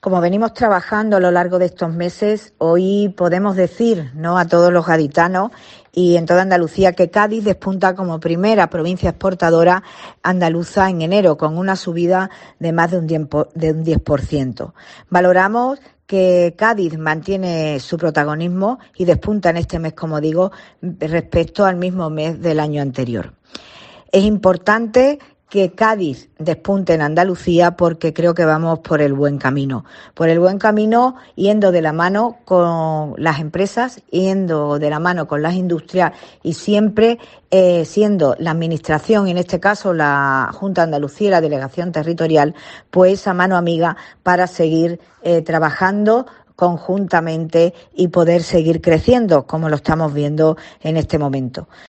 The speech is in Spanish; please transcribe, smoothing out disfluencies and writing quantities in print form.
Como venimos trabajando a lo largo de estos meses, hoy podemos decir, ¿no?, a todos los gaditanos y en toda Andalucía que Cádiz despunta como primera provincia exportadora andaluza en enero, con una subida de más de un 10%. Valoramos que Cádiz mantiene su protagonismo y despunta en este mes, como digo, respecto al mismo mes del año anterior. Es importante que Cádiz despunte en Andalucía porque creo que vamos por el buen camino. Por el buen camino, yendo de la mano con las empresas, yendo de la mano con las industrias y siempre siendo la Administración, en este caso la Junta de Andalucía y la Delegación Territorial, pues esa mano amiga para seguir trabajando conjuntamente y poder seguir creciendo como lo estamos viendo en este momento.